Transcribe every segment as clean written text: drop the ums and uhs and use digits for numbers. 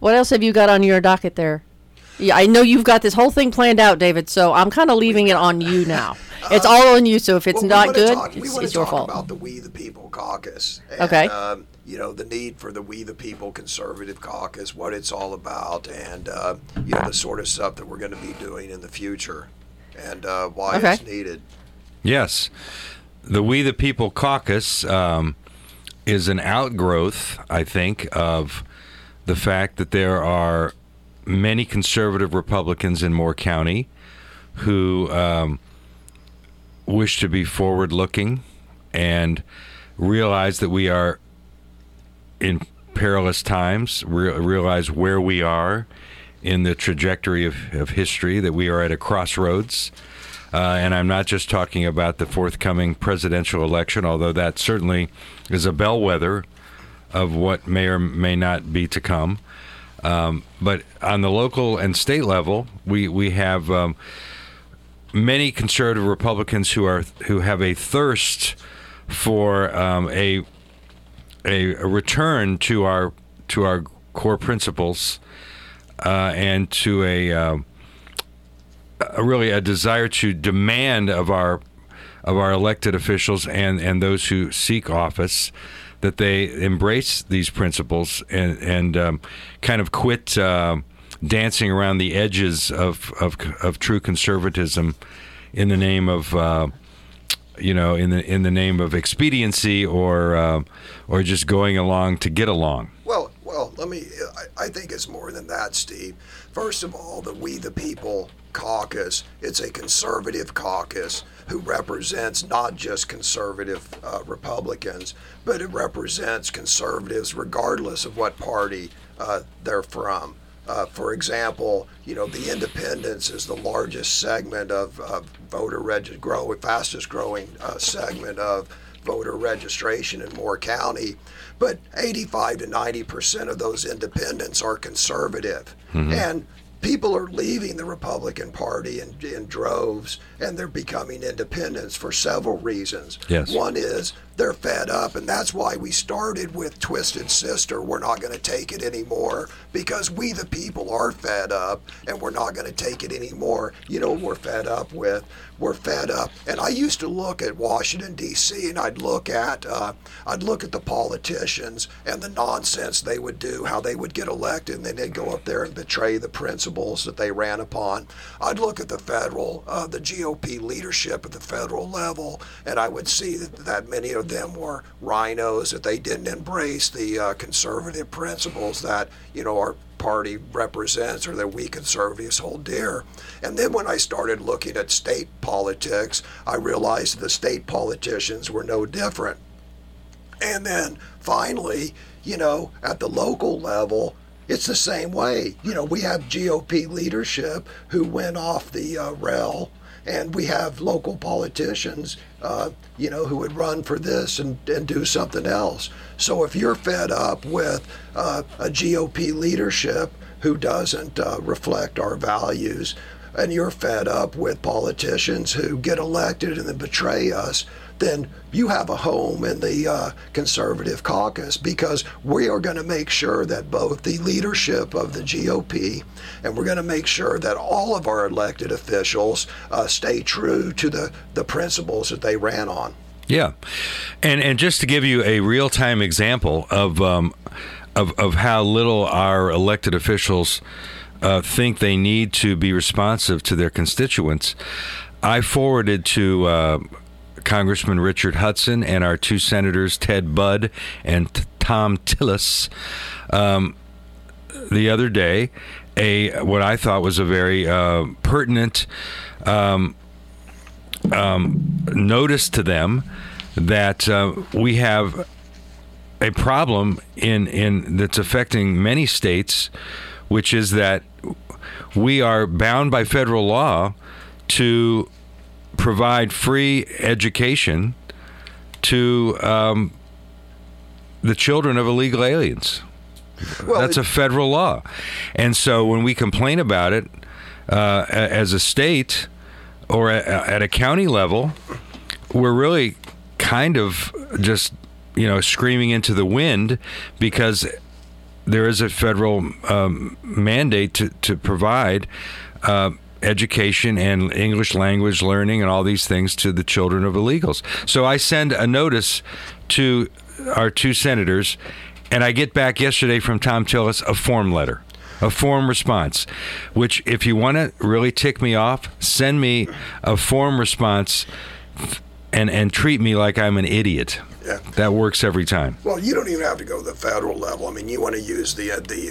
What else have you got on your docket there? Yeah, I know you've got this whole thing planned out, David, so I'm kind of leaving it on you now. It's all on you, so if it's not good, it's your fault. We want to talk about the We the People caucus. And, okay. The need for the We the People conservative caucus, what it's all about, and, the sort of stuff that we're going to be doing in the future, and why it's needed. Yes. The We the People caucus is an outgrowth, I think, of the fact that there are many conservative Republicans in Moore County who wish to be forward-looking and realize that we are in perilous times, realize where we are in the trajectory of history, that we are at a crossroads. And I'm not just talking about the forthcoming presidential election, although that certainly is a bellwether of what may or may not be to come. But on the local and state level, we have many conservative Republicans who have a thirst for a return to our core principles and to a really a desire to demand of our elected officials and those who seek office that they embrace these principles and kind of quit dancing around the edges of true conservatism in the name of in the name of expediency or just going along to get along. Well, I think it's more than that, Steve. First of all, the We the People caucus, it's a conservative caucus who represents not just conservative Republicans, but it represents conservatives regardless of what party they're from. For example, the independents is the largest segment of voter fastest growing segment of voter registration in Moore County, but 85 to 90% of those independents are conservative. Mm-hmm. And people are leaving the Republican Party in droves, and they're becoming independents for several reasons. Yes. One is they're fed up, and that's why we started with Twisted Sister. We're not going to take it anymore because we the people are fed up, and we're not going to take it anymore. You know what we're fed up with? We're fed up. And I used to look at Washington, D.C., and I'd look at the politicians and the nonsense they would do, how they would get elected, and then they'd go up there and betray the principles that they ran upon. I'd look at the GOP leadership at the federal level, and I would see that many of them were rhinos, that they didn't embrace the conservative principles that, our party represents or that we conservatives hold dear. And then when I started looking at state politics, I realized the state politicians were no different. And then finally, at the local level, it's the same way. We have GOP leadership who went off the rail, and we have local politicians, who would run for this and do something else. So if you're fed up with a GOP leadership who doesn't reflect our values, and you're fed up with politicians who get elected and then betray us, then you have a home in the conservative caucus, because we are going to make sure that both the leadership of the GOP and we're going to make sure that all of our elected officials stay true to the principles that they ran on. Yeah. And just to give you a real-time example of how little our elected officials think they need to be responsive to their constituents, I forwarded to Congressman Richard Hudson and our two senators, Ted Budd and Tom Tillis, the other day, what I thought was a very pertinent notice to them that we have a problem in that's affecting many states, which is that we are bound by federal law to provide free education to the children of illegal aliens. Well, that's a federal law. And so when we complain about it as a state or at a county level, we're really kind of just, screaming into the wind, because there is a federal mandate to provide education and English language learning and all these things to the children of illegals. So I send a notice to our 2 senators, and I get back yesterday from Tom Tillis a form letter, a form response, which if you want to really tick me off, send me a form response and treat me like I'm an idiot. Yeah. That works every time. Well, you don't even have to go to the federal level. I mean, you want to use the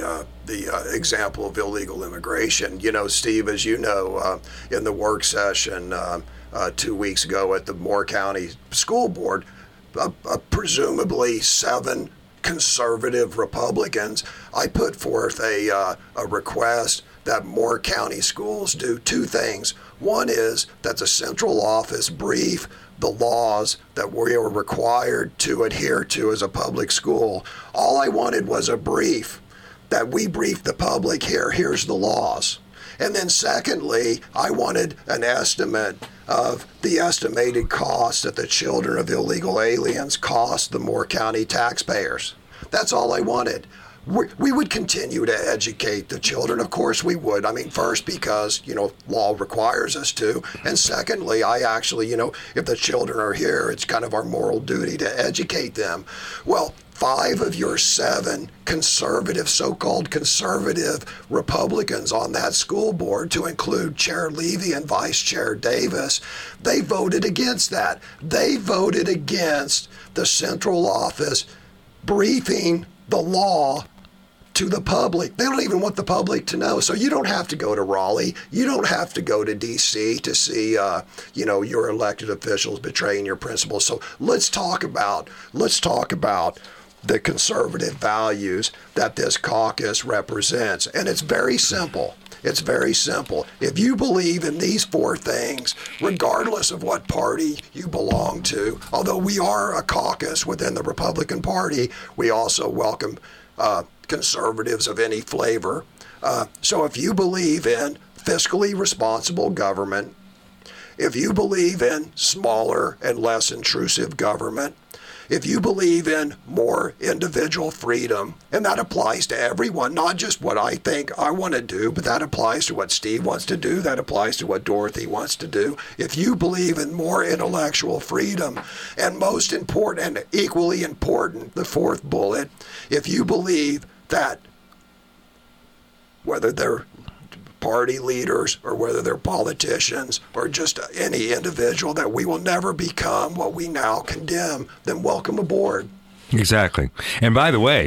example of illegal immigration. You know, Steve, as you know, in the work session 2 weeks ago at the Moore County School Board, presumably 7 conservative Republicans, I put forth a request that Moore County schools do 2 things. One is that the central office brief the laws that we are required to adhere to as a public school. All I wanted was a brief that we briefed the public here. Here's the laws. And then secondly, I wanted an estimate of the estimated cost that the children of illegal aliens cost the Moore County taxpayers. That's all I wanted. We would continue to educate the children. Of course we would. I mean, first, because, law requires us to. And secondly, I actually, if the children are here, it's kind of our moral duty to educate them. Well, 5 of your 7 conservative, so-called conservative Republicans on that school board, to include Chair Levy and Vice Chair Davis, they voted against that. They voted against the central office briefing the law to the public. They don't even want the public to know. So you don't have to go to Raleigh. You don't have to go to D.C. to see, your elected officials betraying your principles. So let's talk about the conservative values that this caucus represents. And it's very simple. It's very simple. If you believe in these 4 things, regardless of what party you belong to, although we are a caucus within the Republican Party, we also welcome conservatives of any flavor. So if you believe in fiscally responsible government, if you believe in smaller and less intrusive government, if you believe in more individual freedom, and that applies to everyone, not just what I think I want to do, but that applies to what Steve wants to do, that applies to what Dorothy wants to do. If you believe in more intellectual freedom, and most important and equally important, the 4th bullet, if you believe that whether they're party leaders or whether they're politicians or just any individual, that we will never become what we now condemn, then welcome aboard. Exactly. And by the way,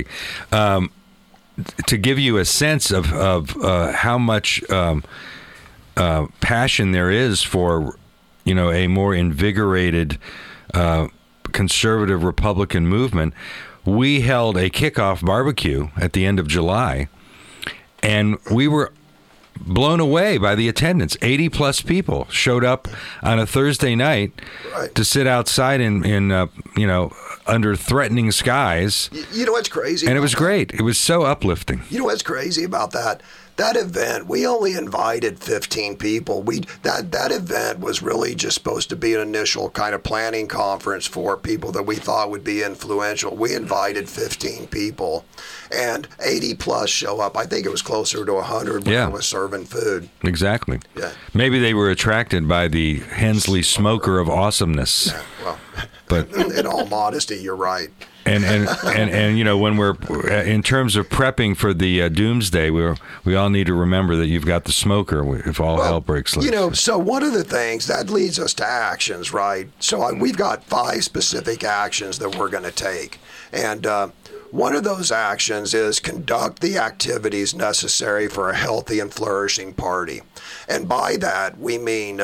to give you a sense of how much passion there is for, a more invigorated conservative Republican movement, we held a kickoff barbecue at the end of July, and we were blown away by the attendance. 80 plus people showed up on a Thursday night to sit outside in under threatening skies. You know what's crazy? And it was great. It was so uplifting. You know what's crazy about that? That event, we only invited 15 people. That event was really just supposed to be an initial kind of planning conference for people that we thought would be influential. We invited 15 people, and 80 plus show up. I think it was closer to 100 when I was serving food. Exactly. Yeah. Maybe they were attracted by the Hensley smoker of awesomeness. Yeah, well, but in all modesty, you're right. And when we're in terms of prepping for the doomsday, we all need to remember that you've got the smoker if all hell breaks loose. So one of the things that leads us to actions, right? So we've got 5 specific actions that we're going to take, and one of those actions is conduct the activities necessary for a healthy and flourishing party. And by that, we mean,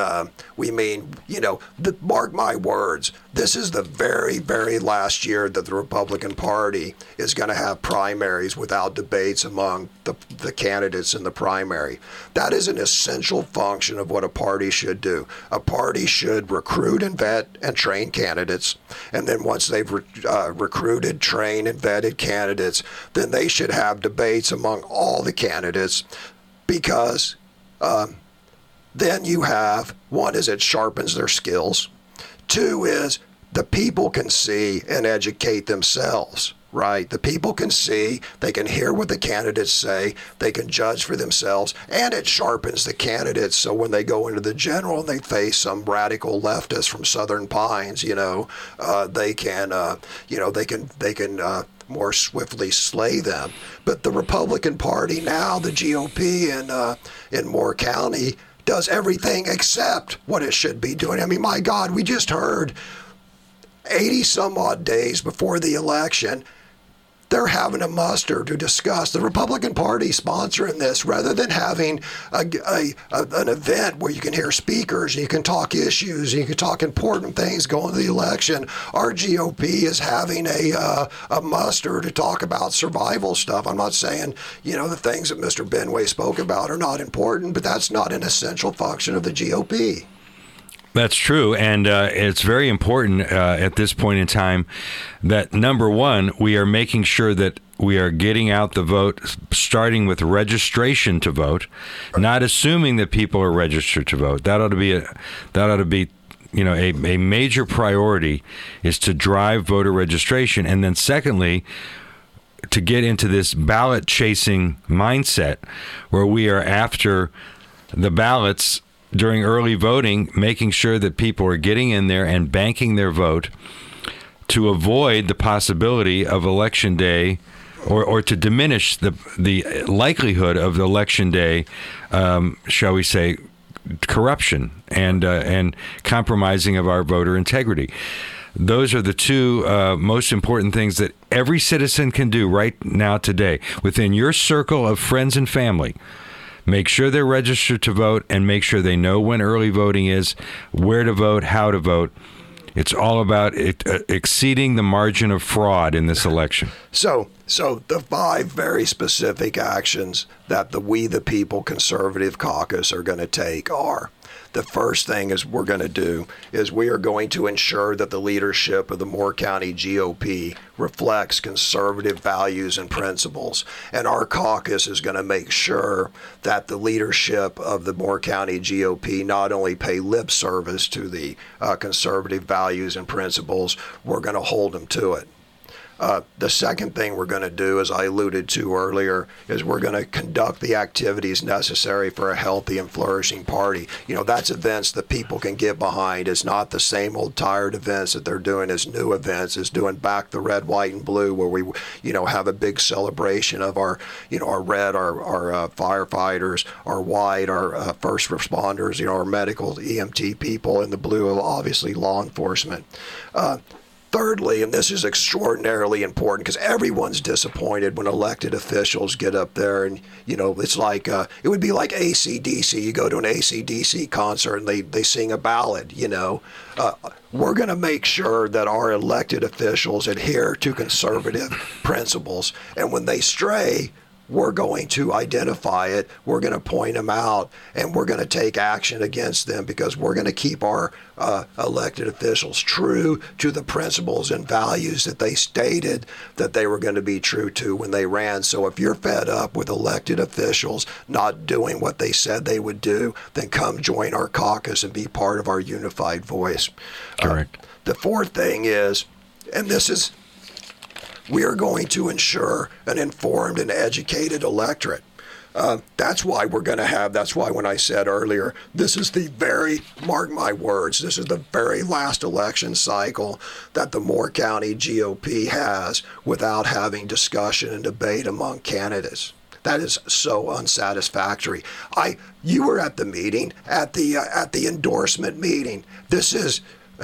mark my words, this is the very, very last year that the Republican Party is going to have primaries without debates among the candidates in the primary. That is an essential function of what a party should do. A party should recruit and vet and train candidates. And then once they've recruited, trained, and vetted candidates, then they should have debates among all the candidates, because then you have, one is it sharpens their skills. 2 is the people can see and educate themselves right? The people can see, they can hear what the candidates say, they can judge for themselves, and it sharpens the candidates. So when they go into the general and they face some radical leftist from Southern Pines, they can, they can more swiftly slay them. But the Republican Party now, the GOP in Moore County, does everything except what it should be doing. I mean, my God, we just heard 80 some odd days before the election, they're having a muster to discuss, the Republican Party sponsoring this, rather than having an event where you can hear speakers and you can talk issues and you can talk important things going to the election. Our GOP is having a muster to talk about survival stuff. I'm not saying, the things that Mr. Benway spoke about are not important, but that's not an essential function of the GOP. That's true, and it's very important at this point in time that, number one, we are making sure that we are getting out the vote, starting with registration to vote, not assuming that people are registered to vote. That ought to be a major priority, is to drive voter registration, and then secondly, to get into this ballot chasing mindset where we are after the ballots during early voting, making sure that people are getting in there and banking their vote to avoid the possibility of election day, or to diminish the likelihood of election day, shall we say, corruption and compromising of our voter integrity. Those are the two most important things that every citizen can do right now today within your circle of friends and family. Make sure they're registered to vote and make sure they know when early voting is, where to vote, how to vote. It's all about exceeding the margin of fraud in this election. So the 5 very specific actions that the We the People Conservative Caucus are going to take are: the first thing is we're going to do is we are going to ensure that the leadership of the Moore County GOP reflects conservative values and principles. And our caucus is going to make sure that the leadership of the Moore County GOP not only pay lip service to the conservative values and principles, we're going to hold them to it. The second thing we're going to do, as I alluded to earlier, is we're going to conduct the activities necessary for a healthy and flourishing party. That's events that people can get behind. It's not the same old tired events that they're doing as new events. It's doing back the red, white, and blue, where we, have a big celebration of our, our red, our firefighters, our white, our first responders, our medical EMT people, and the blue, obviously, law enforcement. Thirdly, and this is extraordinarily important because everyone's disappointed when elected officials get up there and, it's like, it would be like AC/DC. You go to an AC/DC concert and they sing a ballad, We're going to make sure that our elected officials adhere to conservative principles. And when they stray, we're going to identify it, we're going to point them out, and we're going to take action against them because we're going to keep our elected officials true to the principles and values that they stated that they were going to be true to when they ran. So if you're fed up with elected officials not doing what they said they would do, then come join our caucus and be part of our unified voice. Correct. The fourth thing is, and this is, we are going to ensure an informed and educated electorate. That's why when I said earlier, this is mark my words, this is the very last election cycle that the Moore County GOP has without having discussion and debate among candidates. That is so unsatisfactory. You were at the meeting, at the endorsement meeting. This is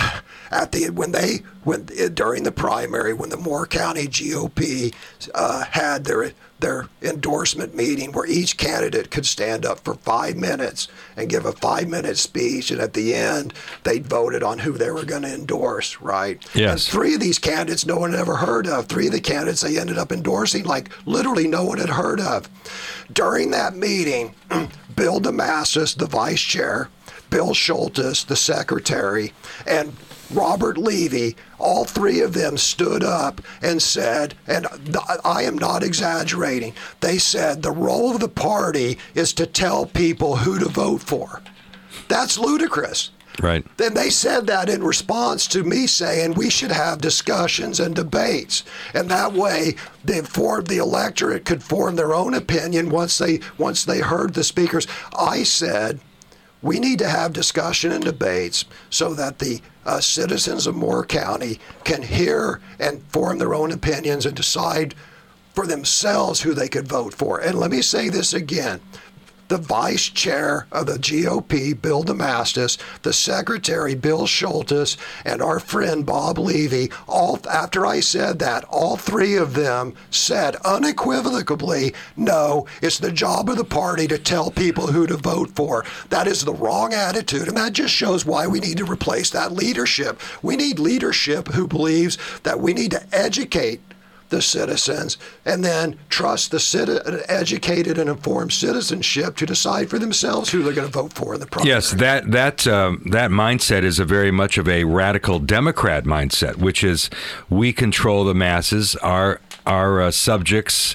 during the primary, when the Moore County GOP had their endorsement meeting where each candidate could stand up for 5 minutes and give a 5-minute speech, and at the end they voted on who they were going to endorse, right? Yes. And 3 of these candidates no one had ever heard of. 3 of the candidates they ended up endorsing, like literally no one had heard of. During that meeting, Bill Damascus, the vice chair, Bill Schultes, the secretary, and Robert Levy, all 3 of them stood up and said, and I am not exaggerating, they said the role of the party is to tell people who to vote for. That's ludicrous. Right. Then they said that in response to me saying we should have discussions and debates, and that way the electorate could form their own opinion once they heard the speakers. I said we need to have discussion and debates so that the citizens of Moore County can hear and form their own opinions and decide for themselves who they could vote for. And let me say this again. The vice chair of the GOP, Bill Damastis, the secretary, Bill Schultes, and our friend Bob Levy, after I said that, all three of them said unequivocally, no, it's the job of the party to tell people who to vote for. That is the wrong attitude, and that just shows why we need to replace that leadership. We need leadership who believes that we need to educate the citizens and then trust the educated and informed citizenship to decide for themselves who they're going to vote for in the primary. Yes, that mindset is a very much of a radical Democrat mindset, which is we control the masses, our subjects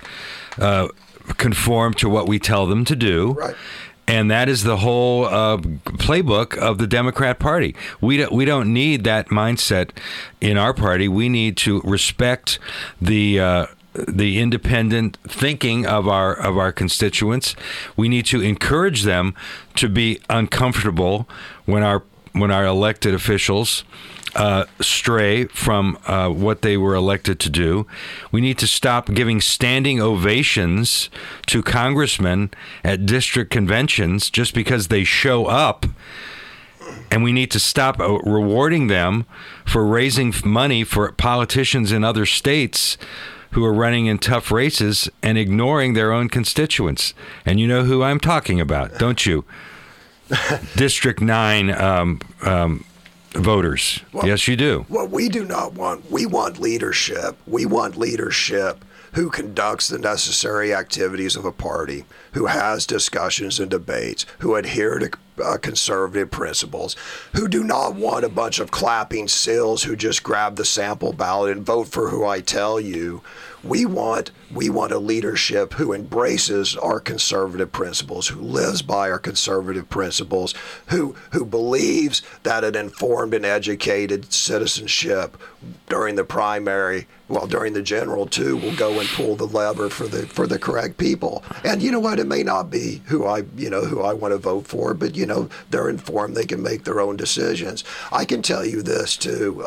conform to what we tell them to do. Right. And that is the whole playbook of the Democrat Party. We don't need that mindset in our party. We need to respect the independent thinking of our constituents. We need to encourage them to be uncomfortable when our elected officials stray from what they were elected to do. We need to stop giving standing ovations to congressmen at district conventions just because they show up. And we need to stop rewarding them for raising money for politicians in other states who are running in tough races and ignoring their own constituents. And you know who I'm talking about, don't you? District 9 voters. Well, yes, you do. What we do not want, we want leadership. We want leadership who conducts the necessary activities of a party, who has discussions and debates, who adhere to conservative principles, who do not want a bunch of clapping sills who just grab the sample ballot and vote for who I tell you. We want a leadership who embraces our conservative principles, who lives by our conservative principles, who believes that an informed and educated citizenship during the primary, well, during the general too, will go and pull the lever for the correct people. And you know what? It may not be who I want to vote for, but they're informed. They can make their own decisions. I can tell you this too.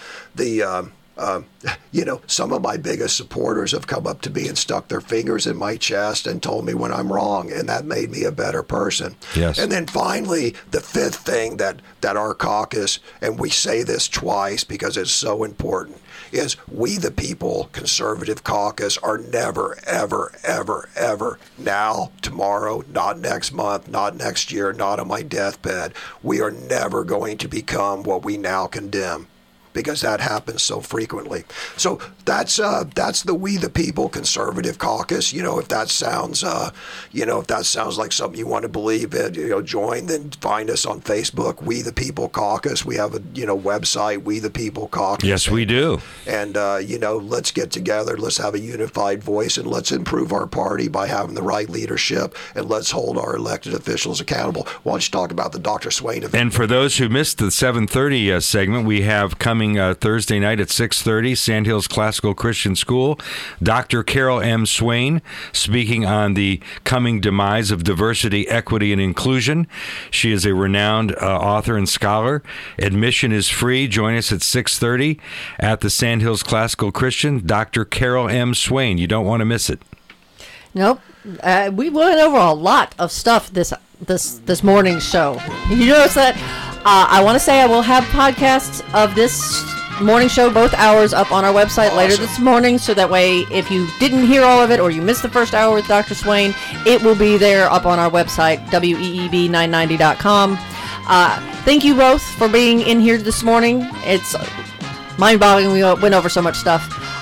Some of my biggest supporters have come up to me and stuck their fingers in my chest and told me when I'm wrong, and that made me a better person. Yes. And then finally, the fifth thing that our caucus, and we say this twice because it's so important, is we the people conservative caucus are never, ever, ever, ever, now, tomorrow, not next month, not next year, not on my deathbed, we are never going to become what we now condemn, because that happens so frequently. So that's the We the People Conservative Caucus. If that sounds like something you want to believe in, join. Then find us on Facebook, We the People Caucus. We have a website, We the People Caucus. Yes, we do. And let's get together. Let's have a unified voice, and let's improve our party by having the right leadership, and let's hold our elected officials accountable. Why don't you talk about the Dr. Swain event? And for those who missed the 7:30 segment, we have coming Thursday night at 6:30, Sandhills Classical Christian School, Dr. Carol M. Swain speaking on the coming demise of diversity, equity, and inclusion. She is a renowned author and scholar. Admission is free. Join us at 6:30 at the Sandhills Classical Christian. Dr. Carol M. Swain. You don't want to miss it. Nope. We went over a lot of stuff this morning's show. You notice that? I want to say I will have podcasts of this morning show, both hours, up on our website later this morning, so that way if you didn't hear all of it or you missed the first hour with Dr. Swain, it will be there up on our website, weeb990.com. Thank you both for being in here this morning. It's mind-boggling. We went over so much stuff.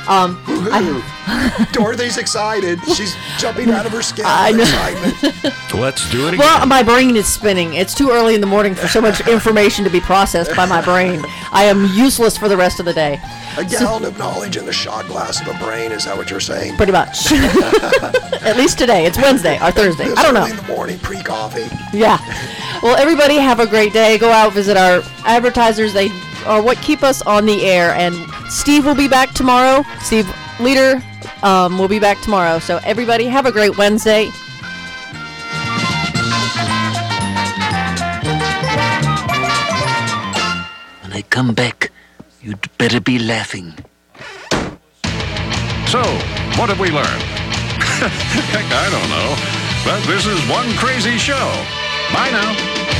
Dorothy's excited. She's jumping out of her skin I with know. excitement. Let's do it again. Well, my brain is spinning. It's too early in the morning for so much information to be processed by my brain. I am useless for the rest of the day. A gallon of knowledge in the shot glass of a brain, is that what you're saying? Pretty much. At least today. It's Wednesday or Thursday. This I don't know. early in the morning, pre-coffee. Yeah. Well, everybody have a great day. Go out, visit our advertisers. They are what keep us on the air. And Steve will be back tomorrow. Steve Leader will be back tomorrow. So everybody have a great Wednesday. When I come back, you'd better be laughing. So, what have we learned? Heck, I don't know. But this is one crazy show. Bye now.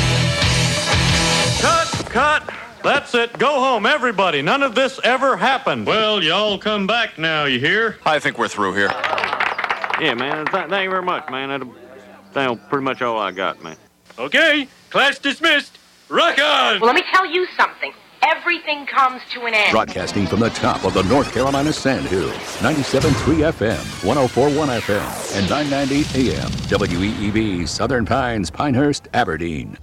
Cut! That's it. Go home, everybody. None of this ever happened. Well, y'all come back now, you hear? I think we're through here. Yeah, man. Thank you very much, man. That's pretty much all I got, man. Okay, class dismissed. Rock on! Well, let me tell you something. Everything comes to an end. Broadcasting from the top of the North Carolina Sandhills, 97.3 FM, 104.1 FM, and 990 AM, WEEB, Southern Pines, Pinehurst, Aberdeen.